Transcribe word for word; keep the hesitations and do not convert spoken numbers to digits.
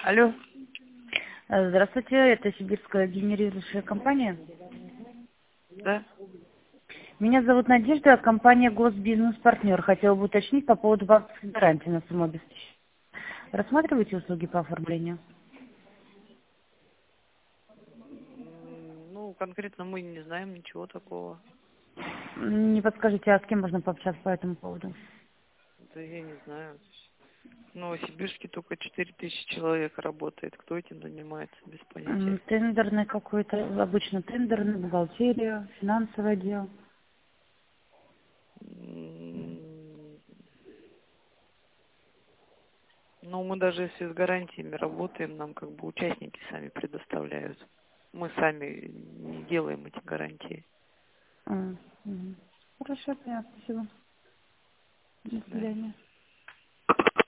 Алло. Э, Здравствуйте, это сибирская генерирующая компания. Да? Меня зовут Надежда, компания Госбизнес-партнер. Хотела бы уточнить по поводу банковской гарантии на самообеспечение. Рассматриваете услуги по оформлению? М, Ну, конкретно мы не знаем ничего такого. М, Не подскажите, а с кем можно пообщаться по этому поводу? Да я не знаю. В Новосибирске только четыре тысячи человек работает. Кто этим занимается, без М, понятия. Тендерный какой-то, обычно тендерный, бухгалтерия, финансовый отдел. М, Ну, мы даже если с гарантиями работаем, нам как бы участники сами предоставляют. Мы сами не делаем эти гарантии. М, мгм. Хорошо, понятно, спасибо. До До свидания. свидания.